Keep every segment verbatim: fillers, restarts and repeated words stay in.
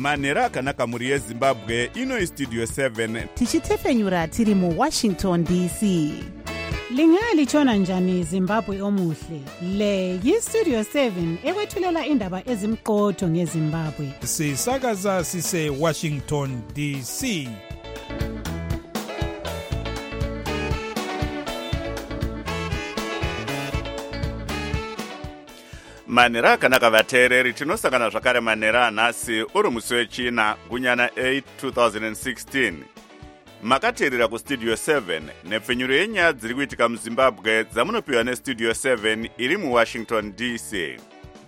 manhero akanaka muri yezimbabwe. Ino istudio seven tichitefenyura tiri mu Washington D C. Lingalitshona njani Zimbabwe omuhle? Le yistudio seven ekwethulela indaba ezimqotho ngeZimbabwe. Sisakaza sise Washington D C. manhero akanaka vateereri, tinosangana zvakare manhero anhasi uri musi wechina gunyana eight twenty sixteen. Makateerera kustudio seven nepfenyuro yenyaya dziri kuitika muZimbabwe dzamunopiwa nestudio seven iri muWashington D C.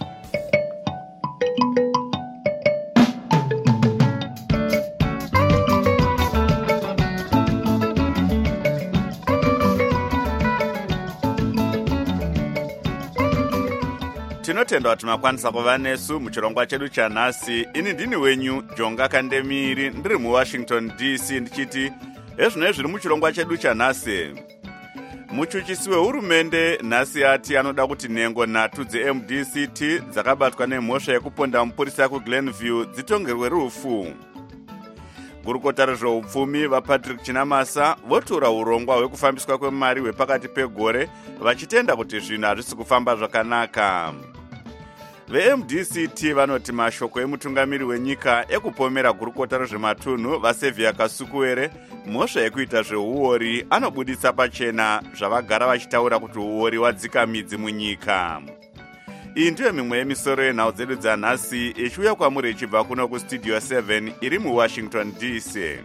Tinotenda kuti makwanisa kuva nesu muchirongwa chedu chanhasi. Ini ndini wenyu Jonga Kandemiri ndiri muWashington D C ndichiti ezvino zviri muchirongwa chedu chanhasi. Muchuchisi wehurumende nhasi ati anoda kuti nhengo nhatu dze-M D C T dzakabatwa nemhosva yekuponda mupurisa kuGlenview dzitongerwe rufu. Gurukota rezveupfumi vaPatrick Chinamasa votora urongwa hwekufambiswa kwemari hwepakati pegore vachitenda kuti zvinhu hazvisi kufamba zvakanaka. Ve-M D C T vanoti mashoko emutungamiri wenyika ekupomera gurukota rezvematunhu vaSevia Kasukuwere mhosva yekuita zveuori anobuditsa pachena zvavagara vachitaura kuti uori wadzika midzi munyika. Iyi ndiyo mimwe yemisoro yenhau dzedu dzanhasi ichiuya kwamuri ichibva kuno kustudio seven iri muWashington D C.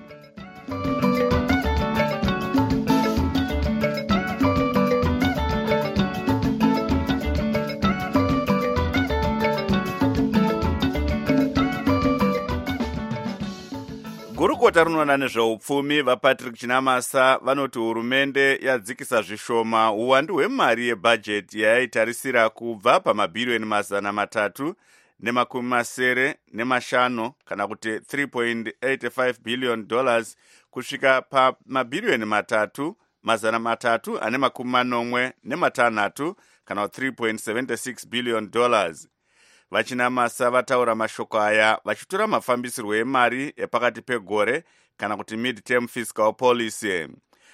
Gurukota rinoona nezveupfumi vaPatrick Chinamasa vanoti hurumende yadzikisa zvishoma uwandu hwemari yebhajeti yaitarisira kubva pamabhirioni mazana matatu nemakumi masere nemashanu kana kuti three point eight five billion dollars kusvika pamabhirioni matatu mazana matatu ane makumi manomwe nematanhatu kana three point seven six billion dollars. Vachinamasa vataura mashoko aya vachitora mafambisirwo emari epakati pegore kana kuti mid-term fiscal policy.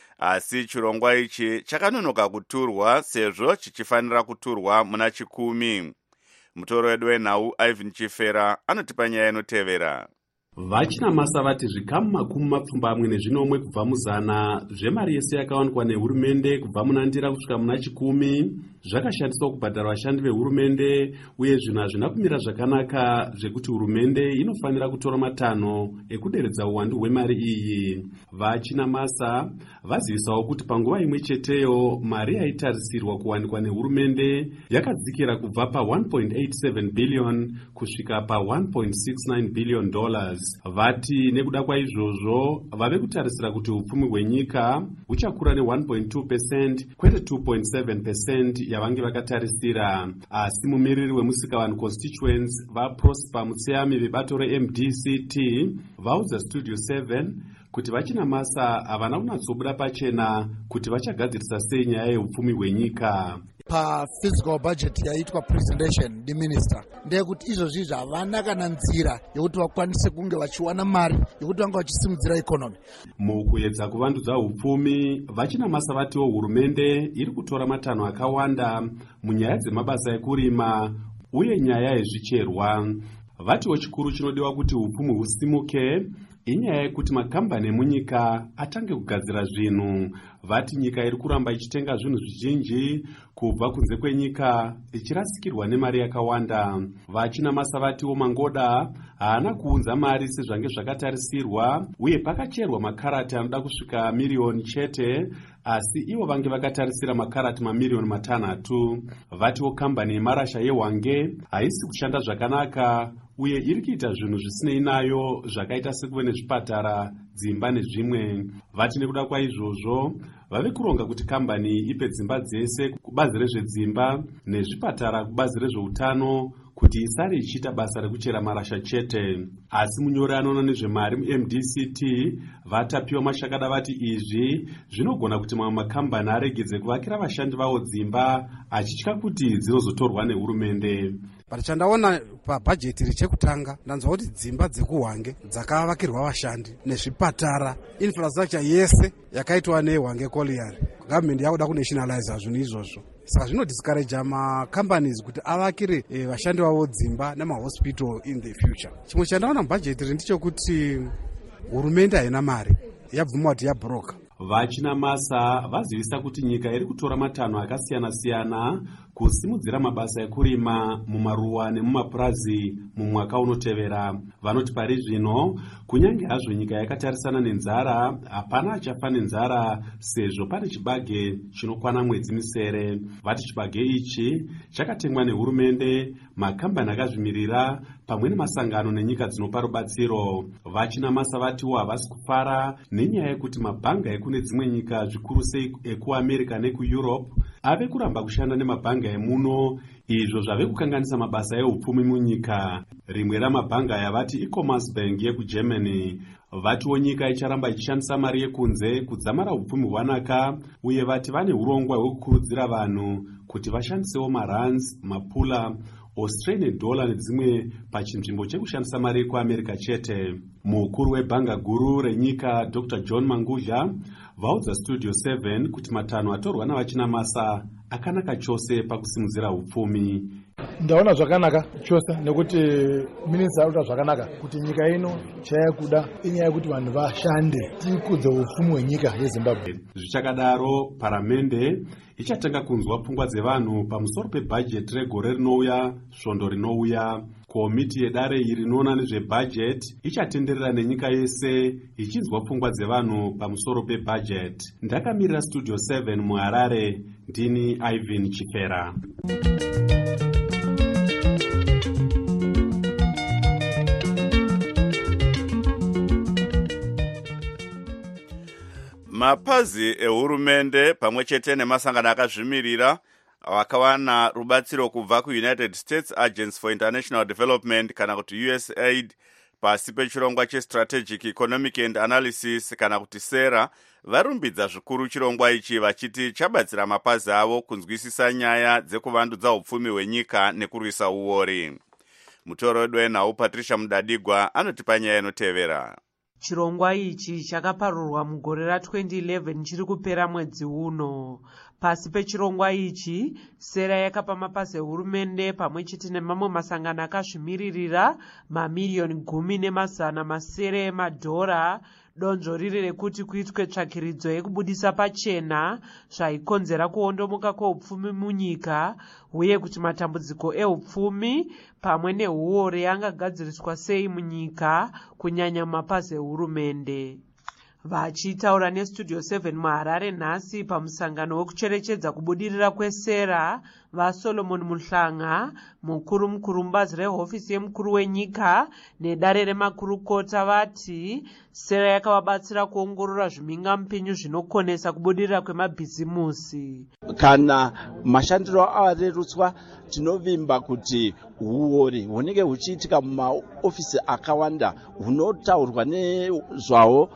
Asi chirongwa ichi chakanonoka kuturwa sezvo chichifanira kuturwa muna chikumi. Mutoro wedu wenhau Ivan Chifera anotipa nyaya inotevera. Vachinamasa vati zvikamu makumi mapfumbamwe nezvinomwe kubva muzana zvemari yese yakawanikwa nehurumende kubva munandira kusvika muna chikumi zvakashandiswa kubhadhara vashandi vehurumende, uye zvinhu hazvina kumira zvakanaka zvekuti hurumende inofanira kutora matanho ekuderedza uwandu hwemari iyi. Vachinamasa vazivisawo kuti panguva imwe cheteyo mari yaitarisirwa kuwanikwa nehurumende yakadzikira kubva pa one point eight seven billion kusvika pa one point six nine billion dollars. Vati nekuda kwaizvozvo vave kutarisira kuti upfumi hwenyika huchakura ne one point two percent kwete two point seven percent yavange vakatarisira. Asi mumiriri weMusikavanhu constituents vaProsper Mutseyami vebato reM D C T vaudza Studio seven kuti Vachinamasa havana kunatsobuda pachena kuti vachagadzirisa sei nyaya yeupfumi hwenyika. Pa fiscal budget yaitwa presentation di minister ndekuti izvozvi havana kana nzira yekuti vakwanise kunge vachiwana mari yekuti vanga vachisimudzira economy. Mukuedza kuvandudza upfumi, Vachinamasa vatiwo hurumende iri kutora matanho akawanda munyaya dzemabasa ekurima uye nyaya yezvicherwa. Vatiwo chikuru chinodiwa kuti upfumi husimuke inyaya yekuti makambani emunyika atange kugadzira zvinhu. Vati nyika iri kuramba ichitenga zvinhu zvizhinji kubva kunze kwenyika ichirasikirwa nemari yakawanda. Vachinamasa vatiwo mangoda haana kuunza mari sezvange zvakatarisirwa, uye pakacherwa makarati anoda kusvika miriyoni chete, asi ivo vange vakatarisira makarati mamiliyoni matanhatu. Vatiwo kambani yemarasha yeHwange haisi kushanda zvakanaka uye iri kuita zvinhu zvisinei nayo zvakaita sekuve nezvipatara, dzimba nezvimwe. Vati nekuda kwaizvozvo vave kuronga kuti kambani ipe dzimba dzese kubazi rezvedzimba nezvipatara kubazi rezveutano kuti isare ichiita basa rekuchera marasha chete. Asi munyori anoona nezvemari mu-M D C T vatapiwa mashakada vati izvi zvinogona kuti mamwe makambani aregedze kuvakira vashandi vavo dzimba achitya kuti dzinozotorwa nehurumende. But chandaona pabhajeti richekutanga ndanzwa kuti dzimba dzekuhwange dzakavakirwa vashandi nezvipatara, infrastructure yese yakaitwa nehwange colliery. Government yakuda kunationalize zvinhu izvozvo. Saka zvinodiscourage macompanies kuti avakire eh, vashandi vavo dzimba nemahospital in the future. Chimwe chandaona mubhajeti ndechekuti hurumende haina mari, yabvuma kuti yabroka. Vachinamasa vazivisa kuti nyika iri kutora matanho akasiyana-siyana kusimudzira mabasa ekurima mumaruwa nemumapurazi mumwaka unotevera. Vanoti pari zvino kunyange hazvo nyika yakatarisana nenzara, hapana achafa nenzara sezvo pane chibage chinokwana mwedzi misere. Vati chibage ichi chakatengwa nehurumende, makambani akazvimirira pamwe nemasangano nenyika dzinopa rubatsiro. Vachinamasa vatiwo havasi kufara nenyaya yekuti mabhanga ekune dzimwe nyika zvikuru sei ekuAmerica nekuEurope ave kuramba kushanda nemabhanga emuno, izvo zvave kukanganisa mabasa ehupfumi munyika. Rimwe ramabhanga aya vati e-commerce bank yekuGermany. Vatiwo nyika icharamba ichishandisa mari yekunze kudzamara hupfumi hwanaka, uye vati vane urongwa hwekukurudzira vanhu kuti vashandisewo marands, mapula, Australian dollar nedzimwe pachinzvimbo chekushandisa mari yekuAmerica chete. Mukuru webhanga guru renyika Doctor John Mangudya vaudza Studio seven kuti matanho atorwa navachinamasa akanaka chose pakusimudzira hupfumi. Ndaona zvakanaka chose nekuti minista arikuta zvakanaka kuti nyika ino chayakuda inyaya yekuti vanhu vashande tikudze hupfumi hwenyika yeZimbabwe. Zvichakadaro, paramende ichatanga kunzwa pfungwa dzevanhu pamusoro pebhajeti regore rinouya svondo rinouya. Komiti yedare iri inoona nezvebhajeti ichatenderera nenyika yese ichinzwa pfungwa dzevanhu pamusoro pebhajeti. Ndakamirira Studio seven muHarare, ndini Ivan Chifera. Mapazi ehurumende pamwe chete nemasangano akazvimirira vakawana rubatsiro kubva kuUnited States Agency for International Development kana kuti U S A I D pasi pechirongwa cheStrategic Economic and Analysis kana kuti SERA varumbidza zvikuru chirongwa ichi vachiti chabatsira mapazi avo kunzwisisa nyaya dzekuvandudza upfumi hwenyika nekurwisa uori. Mutoro wedu wenhau Patricia Mudadigwa anotipa nyaya inotevera. Chirongwa ichi chakaparurwa mugore ra-twenty eleven chiri kupera mwedzi uno. Pasi pechirongwa ichi, SERA yakapa mapazi ehurumende pamwe chete nemamwe masangano akazvimiririra mamiliyoni gumi nemazana masere emadhora donzvo riri rekuti kuitwe tsvakiridzo yekubudisa pachena zvaikonzera kuondomoka kweupfumi munyika, uye kuti matambudziko ehupfumi pamwe nehuori angagadziriswa sei munyika kunyanya mapazi ehurumende. Vachitaura neStudio seven muHarare nhasi pamusangano wekucherechedza kubudirira kweSERA, vaSolomon Muhlanga, mukuru mukuru mubazi rehofisi yemukuru wenyika nedare remakurukota vati SERA yakavabatsira kuongorora zvimhingamupinyu zvinokonesa kubudirira kwemabhizimusi. Kana mashandiro arerutswa, tinovimba kuti huori hunenge huchiitika mumaofisi akawanda hunotaurwa nezvawo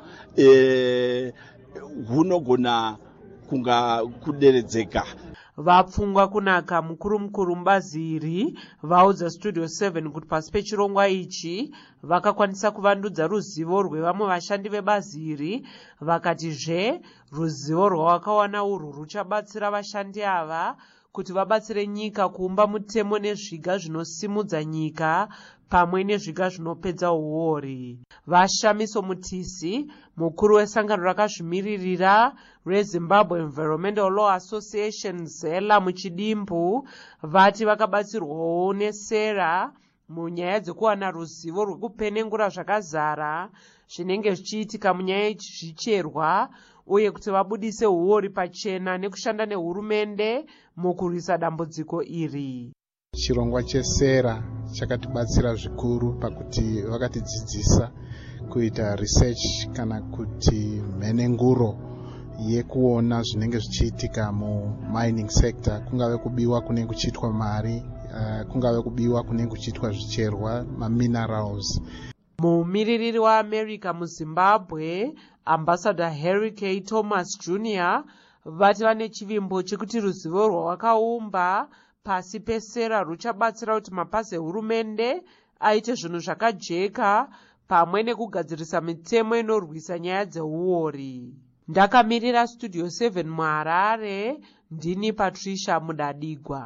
e, hunogona kunga kuderedzeka. Vapfungwa kunaka mukuru mukuru mubazi iri vaudza Studio seven kuti pasi pechirongwa ichi vakakwanisa kuvandudza ruzivo rwevamwe vashandi vebazi iri, vakatizve ruzivo rwavakawana urwu ruchabatsira vashandi ava kuti vabatsire nyika kuumba mutemo nezviga zvinosimudza nyika pamwe nezviga zvinopedza uori. Vashamiso Mutisi, mukuru wesangano rakazvimiririra reZimbabwe Environmental Law Association ZELA muchidimbu, vati vakabatsirwawo neSERA munyaya dzekuwana ruzivo rwekupenengura zvakazara zvinenge zvichiitika munyaya yezvicherwa, uye kuti vabudise huori pachena nekushanda nehurumende mukurwisa dambudziko iri. Chirongwa cheSERA chakatibatsira zvikuru pakuti vakatidzidzisa kuita research kana kuti mhenenguro yekuona zvinenge zvichiitika mu mining sector, kungave kubiwa kunenge kuchiitwa mari uh, kungave kubiwa kunenge kuchiitwa zvicherwa maminerals. Mumiririri waAmerica muZimbabwe, Ambassador Harry K. Thomas Junior vati vane chivimbo chekuti ruzivo rwawakaumba pasi pesera ruchabatsira kuti mapazi ehurumende aite zvinhu zvakajeka pamwe nekugadzirisa mitemo inorwisa nyaya dzeuori. Ndakamirira Studio seven muHarare, ndini Patricia Mudadigwa.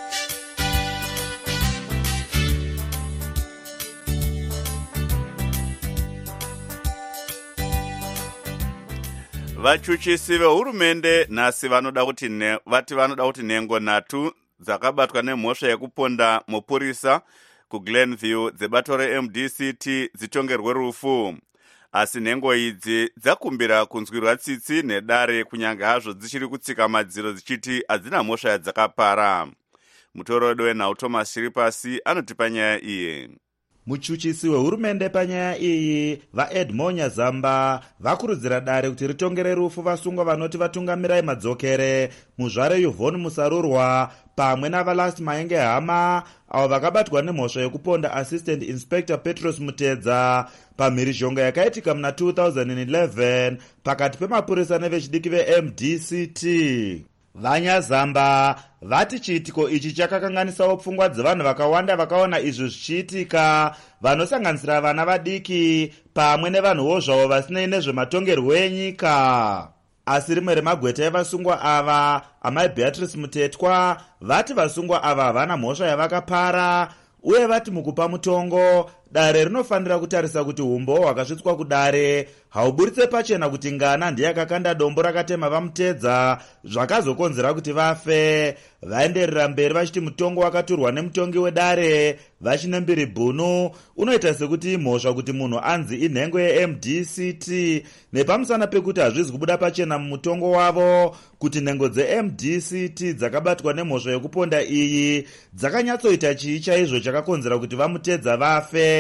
Vachuchisi vehurumende nhasi vanoda kuti ne, vati vanoda kuti nhengo nhatu dzakabatwa nemhosva yekuponda mupurisa kuGlenview dzebato reM D C T dzitongerwe rufu. Asi nhengo idzi dzakumbira kunzwirwa tsitsi nedare kunyange hazvo dzichiri kutsika madziro dzichiti hadzina mhosva yadzakapara. Mutoredo wenhau Thomas Shiripasi anotipa nyaya iye. Muchuchisi wehurumende panyaya iyi vaEdmonya Zamba vakurudzira dare kuti ritongere rufu vasungwa vanoti vatungamirai madzokere muzvare Yvonne Musarurwa pamwe navaLast Maenge Hama avo vakabatwa nemhosva yekuponda Assistant Inspector Petros Mutedza pamhirizhonga yakaitika muna two thousand eleven pakati pemapurisa nevechidiki veM D C T. VaNyazamba vati chiitiko ichi chakakanganisawo pfungwa dzevanhu vakawanda vakaona izvi zvichiitika, vanosanganisira vana vadiki pamwe nevanhuwo zvavo vasinei nezvematongerwo enyika. Asi rimwe remagweta evasungwa ava, amai Beatrice Mutetwa, vati vasungwa ava havana mhosva yavakapara, uye vati mukupa mutongo dare rinofanira kutarisa kuti umbo hwakasvitswa kudare hauburitse pachena kuti ngana ndiye akakanda dombo rakatema vamutedza zvakazokonzera kuti vafe. Vaenderera mberi vachiti mutongo wakaturwa nemutongi wedare Vachinembiri Bunu unoita sekuti mhosva kuti munhu anzi inhengo yeM D C T nepamusana pekuti hazvizi kubuda pachena mumutongo wavo kuti nhengo dzeM D C T dzakabatwa nemhosva yekuponda iyi dzakanyatsoita chii chaizvo chakakonzera kuti vamutedza vafe.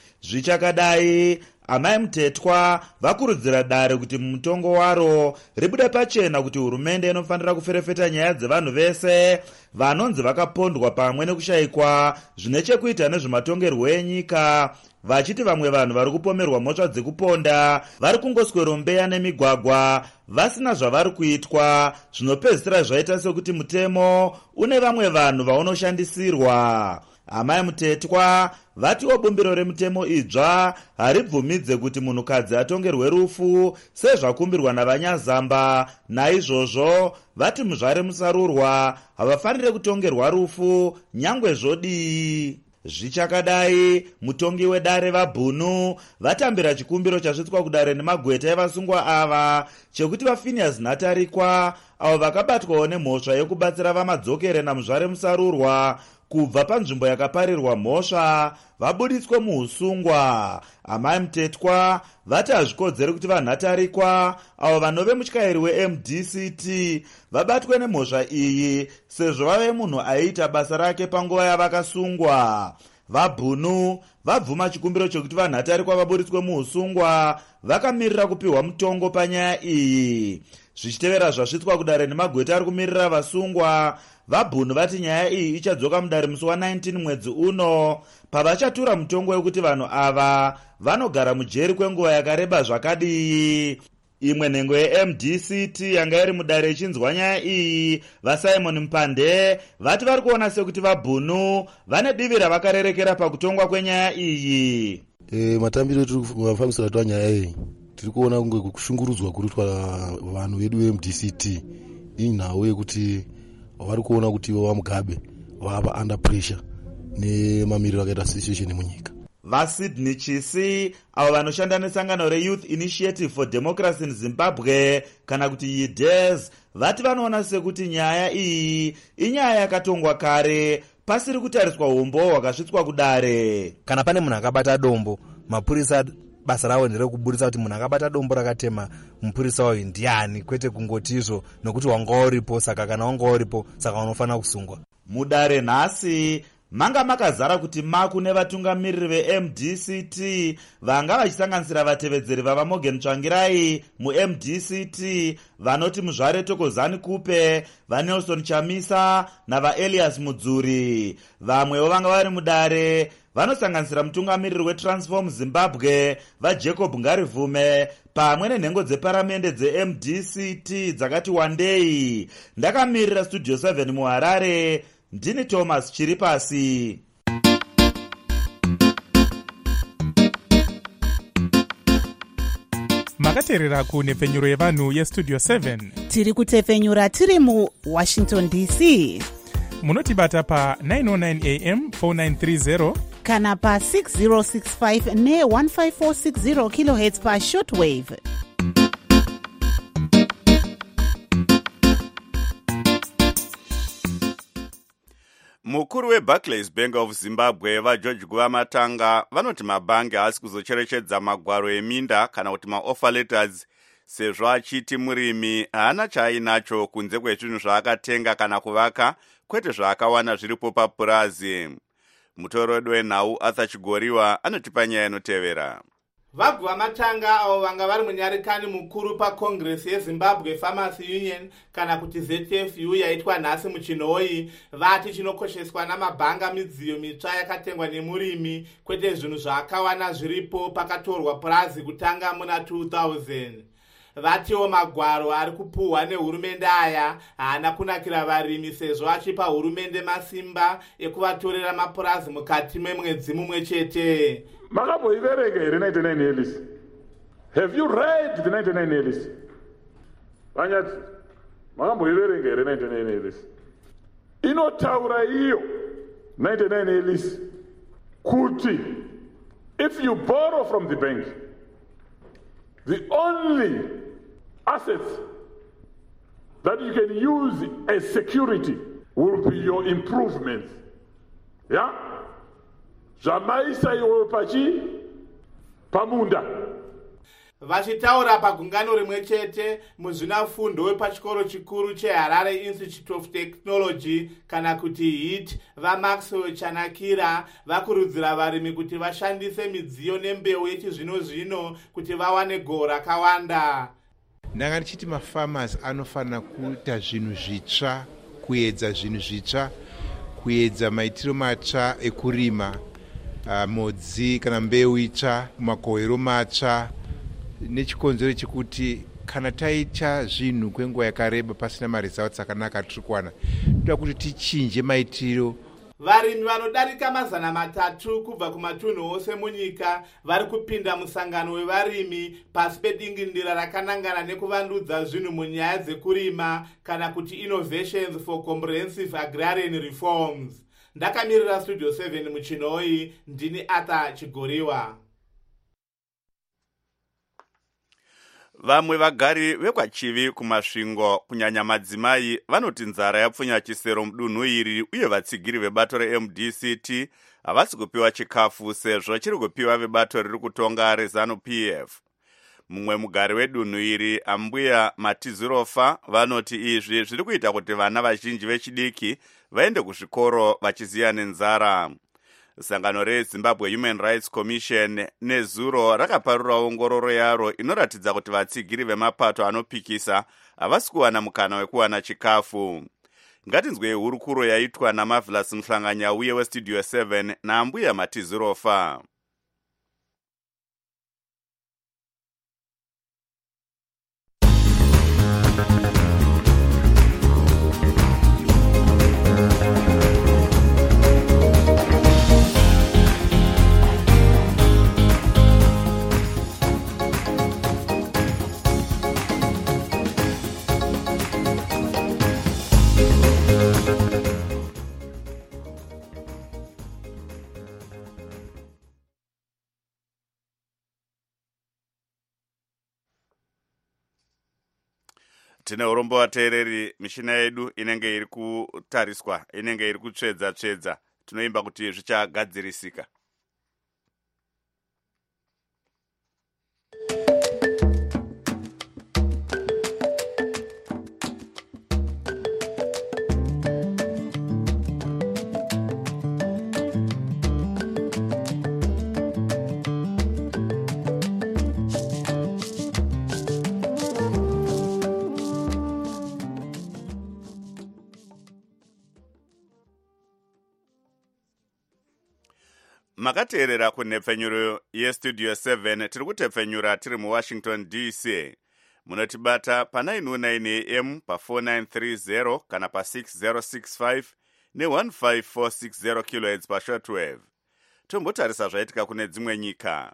Zvichakadai, amai Mutetwa vakurudzira dare kuti mumutongo waro ribude pachena kuti hurumende inofanira kuferefeta nyaya dzevanhu vese vanonzi vakapondwa pamwe nekushayikwa zvine chekuita nezvematongerwo enyika, vachiti vamwe vanhu vari kupomerwa mhosva dzekuponda vari kungoswerombeya nemigwagwa vasina zvavari kuitwa, zvinopedzisira zvaita sekuti mutemo une vamwe vanhu vaunoshandisirwa. Amai Mutetwa vatiwo bumbiro remutemo idzva haribvumidze kuti munhukadzi atongerwe rufu sezvakumbirwa navaNyazamba. Naizvozvo vati muzvare Musarurwa havafanire kutongerwa rufu nyangwe zvodii. Zvichakadai, mutongi wedare vaBhunu vatambira chikumbiro chasvitswa kudare nemagweta evasungwa ava chekuti vaPhineas Nhatarikwa avo vakabatwawo nemhosva yekubatsira vamadzokere namuzvare Musarurwa kubva panzvimbo yakaparirwa mhosva vabuditswe muusungwa. Amai Mutetwa vati hazvikodzeri kuti vaNhatarikwa avo vanove mutyairi weM D C T vabatwe nemhosva iyi sezvo vave munhu aiita basa rake panguva yavakasungwa. VaBhunu vabvuma chikumbiro chekuti vaNhatarikwa vabuditswe muusungwa vakamirira kupiwa mutongo panyaya iyi. Zvichitevera zvasvitswa kudare nemagweta ari kumirira vasungwa, vaBhunu vati nyaya iyi ichadzoka mudare musi wa19 mwedzi uno pavachatura mutongo wekuti vanhu ava vanogara mujeri kwenguva yakareba zvakadii. Imwe nhengo yeM D C T yanga iri mudare ichinzwa nyaya iyi, vaSimon Mpande vati vari kuona sekuti vaBhunu vane divi ravakarerekera pakutongwa kwenyaya iyi. E, matambiro tiri kufambisira twa nyaya iyi tiri kuona kunge kushungurudzwa kuritwa vanhu vedu veM D C T inhawo yekuti vari kuona kuti vaMugabe vava under pressure nemamiriro akaita situation munyika. VaSydney Chisi avo vanoshanda nesangano reYouth Initiative for Democracy in Zimbabwe kana kuti Y D E Z vati vanoona sekuti nyaya iyi inyaya yakatongwa kare pasiri kutariswa umbo hwakasvitswa kudare. Kana pane munhu akabata dombo, mapurisa basa ravo nderekuburitsa kuti munhu akabata dombo rakatema mupurisa wayo ndiani, kwete kungoti izvo nokuti wanga uripo saka kana wanga uripo saka unofanira kusungwa. Mudare nhasi manga makazara kuti maku nevatungamiriri ve-M D C T vanga vachisanganisira vatevedzeri vava Morgan Tsvangirai mu-M D C T, vanoti Muzvare Tokozani Kupe, vaNelson Chamisa navaElias Mudzuri. Vamwewo vanga vari mudare vanosanganisira mutungamiriri weTransform Zimbabwe vaJacob Ngarivume pamwe nenhengo dzeparamende dze-M D C T dzakati wandei. Ndakamirira Studio seven muHarare, ndini Thomas Chiripasi. makateerera kunhepfenyuro yevanhu yestudio seven. Tiri kutefenyura tiri muWashington D C. Munotibata pa nine oh nine A M four nine three zero kana pa six zero six five ne one five four six zero kilohertz pa shortwave. Mukuru weBarclays Bank of Zimbabwe vaGeorge Guvamatanga vanoti mabhangi haasi kuzocherechedza magwaro eminda kana kuti maoffer letters, sezvo achiti murimi haana chaainacho kunze kwezvinhu zvaakatenga kana kuvaka, kwete zvaakawana zviripo papurazi. Mutoredo wenhau Arthur Chigoriwa anotipa nyaya inotevera. vaGuvamatanga avo vanga vari munyarekani mukuru pakongresi yeZimbabwe Farmers Union kana kuti Z F U yaitwa nhasi muchinhoi, vati chinokosheswa namabhanga midziyo mitsva yakatengwa nemurimi, kwete zvinhu zvaakawana zviripo pakatorwa purazi kutanga muna two thousand. Vatiwo magwaro ari kupuhwa nehurumende aya haana kunakira varimi, sezvo achipa hurumende masimba ekuvatorera mapurazi mukati memwedzi mumwe chete. Makaboiverenga here ninety-nine years? Have you read the ninety-nine years? Vanyati, makaboiverenga here ninety-nine years? Inotaura iyo ninety-nine years kuti if you borrow from the bank, the only assets that you can use as security will be your improvements. Yeah? Zvamaisa iwe pachi pamunda. Vachitaura pagungano rimwe chete muzvinafundo wepachikoro chikuru cheHarare Institute of Technology kana kuti H I T, vaMaxwell Chanakira vakurudzira varimi kuti vashandise midziyo nembeu yechizvino zvino kuti vawane gohwo rakawanda. Ndanga ndichiti mafarmers anofanira kuita zvinhu zvitsva, kuedza zvinhu zvitsva, kuedza maitiro matsva ekurima, uh, modzi kana mbeu itsva, makohero matsva, nechikonzero chekuti kana taita zvinhu kwenguva yakareba pasina maresults akanaka tiri kuwana, toda kuti tichinje maitiro. Varimi vanodarika mazana matatu kubva kumatunhu ose munyika vari kupinda musangano wevarimi pasi pedingindira rakanangana nekuvandudza zvinhu munyaya dzekurima kana kuti innovations for comprehensive agrarian reforms. Ndakamirira Studio seven muchinhoi, ndini Arthur Chigoriwa. Vamwe vagari vekwachivi kumasvingo kunyanya madzimai vanoti nzara yapfunya chisero mudunhu iri, uye vatsigiri vebato re-M D C T havasi kupiwa chikafu sezvo chiri kupiwa vebato riri kutonga reZANU P F. Mumwe mugari wedunhu iri, Ambuya Matizirofa, vanoti izvi zviri kuita kuti vana vazhinji vechidiki vaende kuzvikoro vachiziya nenzara. Sangano reZimbabwe Human Rights Commission nezuro rakaparura ongororo yaro inoratidza kuti vatsigiri vemapato anopikisa havasi kuwana mukana wekuwana chikafu. Ngatinzwe hurukuro yaitwa naMarvelous Mhlanganyauye weStudio seven naAmbuya Matizirofa. Tine urombo vateereri, mishina yedu inenge iri kutariswa, inenge iri kutsvedza tsvedza. Tinoimba kuti zvichagadzirisika. makateerera kunhepfenyuro yestudio seven tiri kutepfenyura tiri muwashington D C. Munotibata pa nine oh nine A M pa four nine three zero kana pa six zero six five ne one five four six zero kilohertz pa shortwave. Tombotarisa zvaitika kune dzimwe nyika.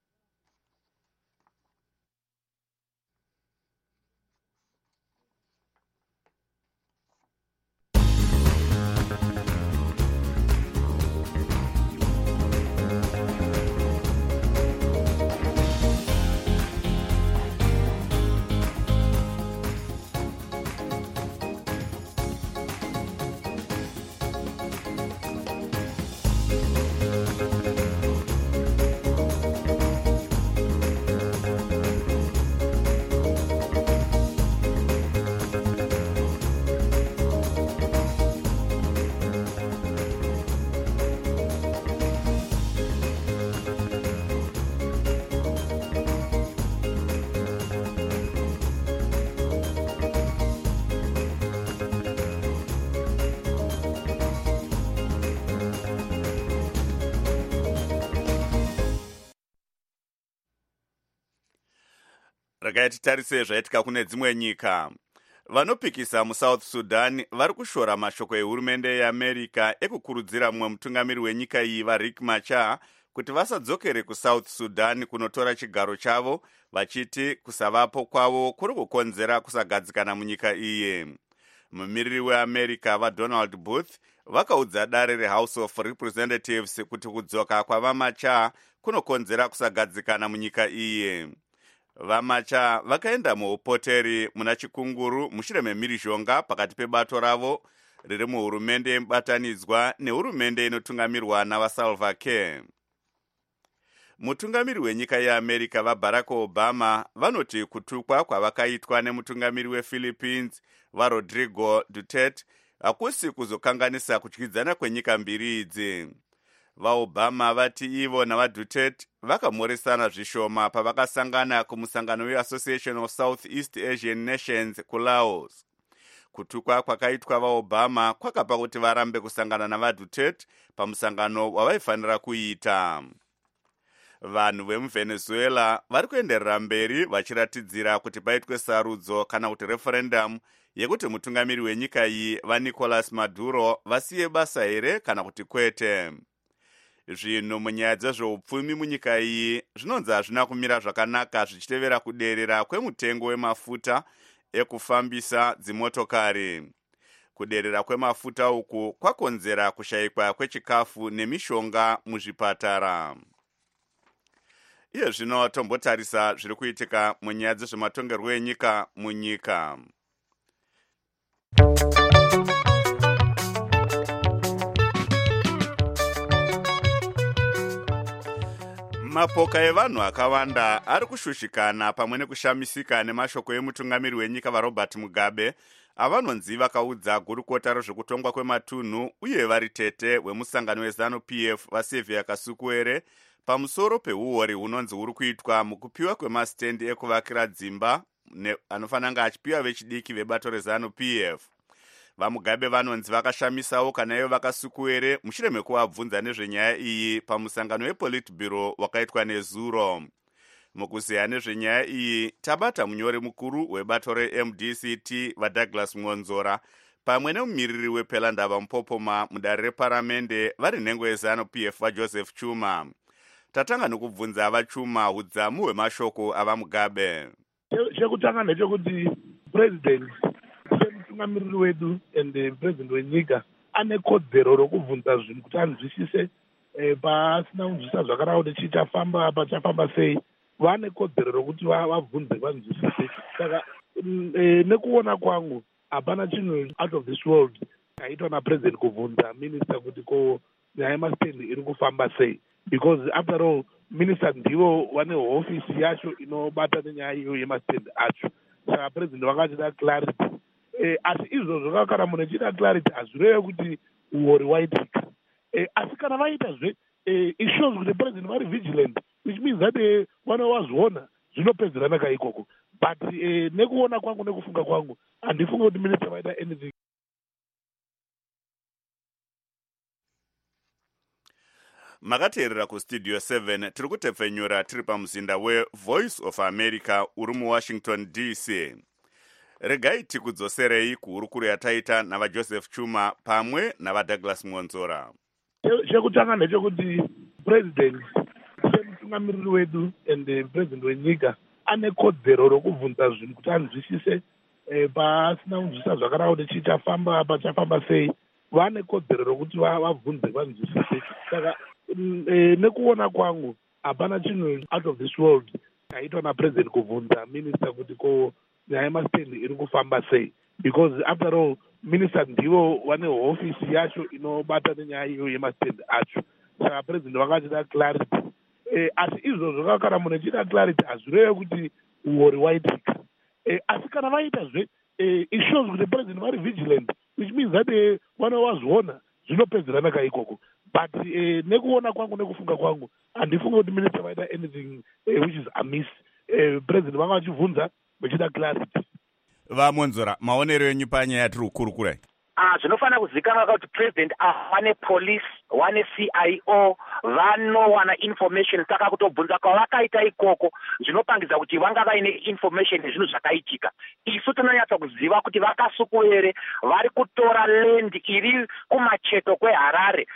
Regai titarise zvaitika kune dzimwe nyika. Vanopikisa muSouth Sudan vari kushora mashoko ehurumende yeAmerica ekukurudzira mumwe mutungamiri wenyika iyi vaRiek Machar kuti vasadzokere kuSouth Sudan kunotora chigaro chavo, vachiti kusavapo kwavo kuri kukonzera kusagadzikana munyika iyi. Mumiriri weAmerica vaDonald Booth vakaudza dare reHouse of Representatives kuti kudzoka kwavaMachar kunokonzera kusagadzikana munyika iyi. VaMachar vakaenda muupoteri muna chikunguru mushure memhirizhonga pakati pebato ravo riri muhurumende yemubatanidzwa nehurumende inotungamirwa navaSalva Kiir. Mutungamiri wenyika yeAmerica vaBarack Obama vanoti kutukwa kwavakaitwa nemutungamiri wePhilippines vaRodrigo Duterte hakusi kuzokanganisa kutyidzana kwenyika mbiri idzi. VaObama vati ivo navaDuterte vakamhoresana zvishoma pavakasangana kumusangano weAssociation of Southeast Asian Nations kuLaos. Kutukwa kwakaitwa vaObama kwakapa kuti varambe kusangana navaDuterte pamusangano wavaifanira kuita. Vanhu vemuVenezuela vari kuenderera mberi vachiratidzira kuti paitwe sarudzo kana kuti referendum yekuti mutungamiri wenyika iyi vaNicolas Maduro vasiye basa here kana kuti kwete. Zvinhu munyaya dzezveupfumi munyika iyi zvinonzi hazvina kumira zvakanaka zvichitevera kuderera kwemutengo wemafuta ekufambisa dzimotokari. Kuderera kwemafuta uku kwakonzera kushayikwa kwechikafu nemishonga muzvipatara. Iye zvino tombotarisa zviri kuitika munyaya dzezvematongerwo enyika munyika. Mapoka evanhu akawanda ari kushushikana pamwe nekushamisika nemashoko emutungamiri wenyika vaRobert Mugabe avanonzi vakaudza gurukota rezvekutongwa kwematunhu uye vari tete wemusangano weZanu-P F vaSylvia Kasukuwere pamusoro peuori hunonzi huri kuitwa mukupiwa kwemasitendi ekuvakira dzimba anofananga achipiwa vechidiki vebato reZanu-P F. VaMugabe vanonzi vakashamisawo kana ivo vaKasukuwere mushure mekuvabvunza nezvenyaya iyi pamusangano wePolitburo wakaitwa nezuro. Mukuziya nezvenyaya iyi tabata munyori mukuru webato reM D C T vaDouglas Mwonzora pamwe nemumiriri wePelandava Mupopoma mudare reparamende vari nhengo yeZanu-P F vaJoseph Chuma. Tatanga nokubvunza vaChuma hudzamu hwemashoko avaMugabe. Chekutanga ndechekuti president semutungamiriri wedu ende president wenyika ane kodzero rokubvunza zvinhu kuti anzwisise pasina kunzwisisa zvakanaka kuti chichafamba pachafamba sei. Vane kodzero rokuti vabvunze vanzwisise. Saka nekuona kwangu hapana chinhu out of this world chaitwa napresident kubvunza minister kuti ko nyaya yemastendi iri kufamba sei, because after all minister ndivo vane hofisi yacho inobata nenyaya iyo yemastendi acho. Saka president vakachida clarity. Eh, asi izvozvo kana munhu echida clarity hazvireve kuti uori waitika. Eh, asi kana vaitazve eh, it shows kuti president vari vigilant, which means that eh, vanovazviona zvinopedzerana kaikoko. But eh, nekuona kwangu nekufunga kwangu handifungi kuti minister vaita anything. makateerera kustudio seven tiri kutepfenyura tiri pamuzinda wevoice of america uri muwashington d c. regai tikudzoserei kuhurukuro yataita navajoseph chuma pamwe navadouglas monzora. chekutanga ndechekuti president semutungamiriri wedu ende president wenyika ane kodzero rokubvunza zvinhu kuti anzwisise pasina kunzwisisa zvakanaka kuti chichafamba pachafamba sei. vane kodzero rokuti vabvunze vanzwisise. saka nekuona kwangu hapana chinhu out of this world chaitwa napresident kubvunza minister kuti ko nyaya yemastendi iri kufamba sei, because after all minister ndivo vane hofisi yacho inobata nenyaya iyo yemastendi acho. saka president vakachida clarity, asi izvozvo kana munhu achida clarity hazvireve kuti uori waitika, asi kana vaitazve it shows kuti president vari vigilant, which means that vanovazviona zvinopedzerana kaikoko. but nekuona kwangu nekufunga kwangu handifunga kuti minister vaita anything which is amiss. president vanga vachibvunza vachida clarity. vamonzora, maonero enyu panyaya yatiri kukurukurai? Ah, zvinofanira kuzivikanwa kuti president wane police, wane C I O, vanowana information. Saka kutobvunza kwavakaita ikoko zvinopangidza kuti vanga vaine information yezvinhu zvakaitika. Isu tinonyatsa kuziva kuti vakasuku here vari kutora land iri kumacheto kweHarare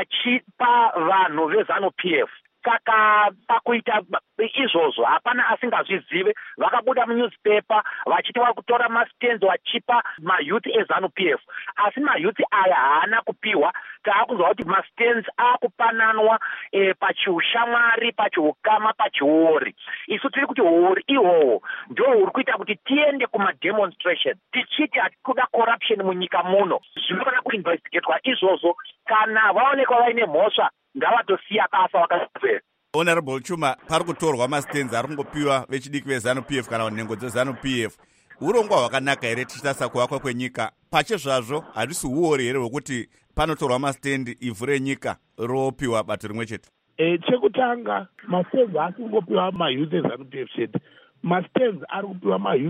vachipa vanhu veZanu P F. Saka pakuita izvozvo hapana asingazvizive. Vakabuda munewspaper vachiti vari kutora mastands vachipa mayouth eZanu P F, asi mayouth aya haana kupiwa. Taakunzwa kuti mastands akupananwa e, pachiushamwari, pachiukama, pachiori. Isu tiri kuti uri ihwohwo ndo uri kuita kuti tiende kumademonstration tichiti hatikuda corruption munyika muno. Zvinofanira kuinvestigatwa izvozvo. Kana vaonekwa vaine mhosva ngavatosiya basa vakazopera. Honorable Chuma, pari kutorwa mastands ari kungopiwa vechidiki veZanu P F kana nhengo dzeZanu P F. urongwa hwakanaka here tichitasa kuwakwa kwenyika? Pache zvazvo hazvisi uori here hwekuti panotorwa mastendi ivhu renyika ropiwa bato rimwe chete? E, chekutanga mastands haasi kungopiwa mayouth eZanu P F chete. Mastands ari kupiwa mayouth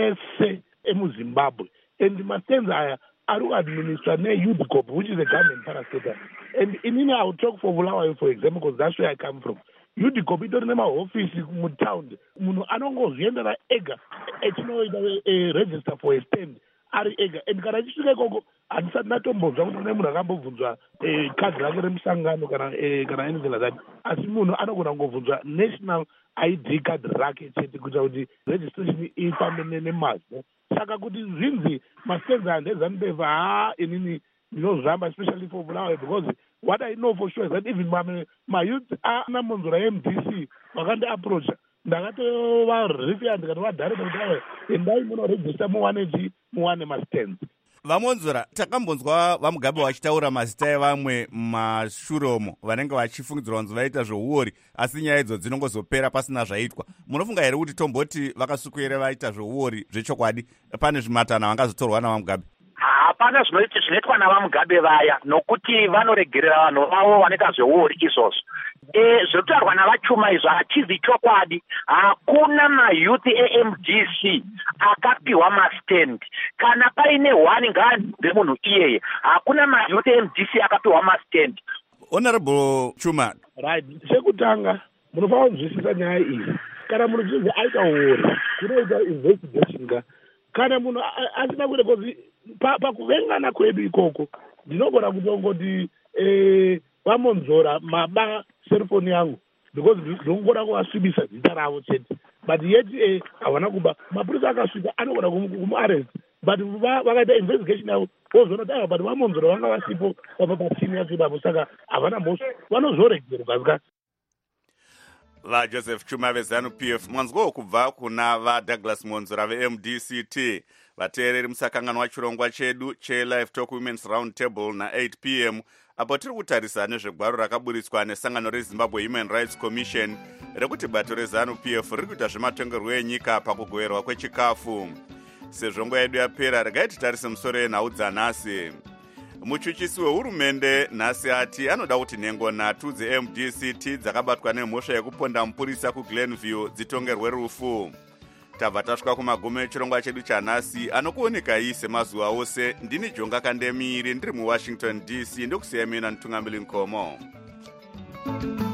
ese emuZimbabwe, and mastands aya ari kuadministra neYouth Corp, which is a government parastatal. And inini I will talk for Bulawayo for example, because that's where I come from. Youth Corp itori nemahofisi mutaundi, munhu anongozviendera ega echinoita register for a stand ari ega. And kana achisvika ikoko handisati ndatombonzwa kuti kune munhu akambobvunzwa kadhi rake remusangano kana kana anything like that, asi munhu anogona kungobvunzwa national I D card rake chete kuita kuti registration ifambe nemazvo. Saka kuti zvinzi mastands andezanu P F, haa inini ndinozvamba especially for Bulawayo, because what I know for sure is that even my, my youth ana Monzora M D C vakandi approach ndakatova refer ndikati vadirect kuti endai munoregister muwane chi muwane mastands. Vamonzora, takambonzwa vaMugabe vachitaura mazita evamwe mashuromo vanenge vachifungidzirwa kunzi vaita zvouori, asi nyaya idzo dzinongozopera pasina zvaitwa. Munofunga here kuti tomboti vakasuku here vaita zvouori zvechokwadi pane zvimatana vangazotorwa navaMugabe? Hapana zvinoitwa navaMugabe vaya, nokuti vanoregerera vanhu vavo vanoita zveuori izvozvo. E, zvinotaurwa navachuma izvo hachizi chokwadi. Hakuna mayouth e-M D C akapiwa mastand. Kana paine one ngaanzwe munhu iyeye. Hakuna mayouth e-M D C akapiwa mastand. Honorable Chuma, right, chekutanga munofanira kunzwisisa nyaya iyi. Kana munhu chinzi aita uori kunoita investigation nga. Kana munhu asina kuita kozi pakuvengana kwedu ikoko ndinogona kutongoti vaMonzora maba cellphone yangu because ndongona kuvasvibisa zita ravo chete, but yet havana kuba. Mapurisa akasvika anogona kumuarrest, but vakaita investigation yavo vozoona kuti but vaMonzora vanga vasipo papa pachini yacho ipapo, saka havana mhosva, vanozoregerwa zvika. VaJoseph Chuma veZanu P F, mwanzwawo kubva kuna vaDouglas Monzora veM D C T. Vateereri musakangano wachirongwa chedu cheLive Talk Women's Round Table na eight p m apo tiri kutarisa nezvegwaro rakaburitswa nesangano reZimbabwe Human Rights Commission rekuti bato reZanu P F riri kuita zvematongerwo enyika pakugoverwa kwechikafu. Sezvo nguva yedu yapera, regai titarise musoro yenhau dzanhasi. Muchuchisi wehurumende nhasi ati anoda kuti nhengo nhatu dzeM D C T dzakabatwa nemhosva yekuponda mupurisa kuGlenview dzitongerwe rufu. Tabva tasvika kumagumo echirongwa chedu chanhasi, anokuonekai semazuva ose. Ndini Jonga Kandemiri ndiri muWashington D C, ndokusiya mina Ntungamili Nkomo. you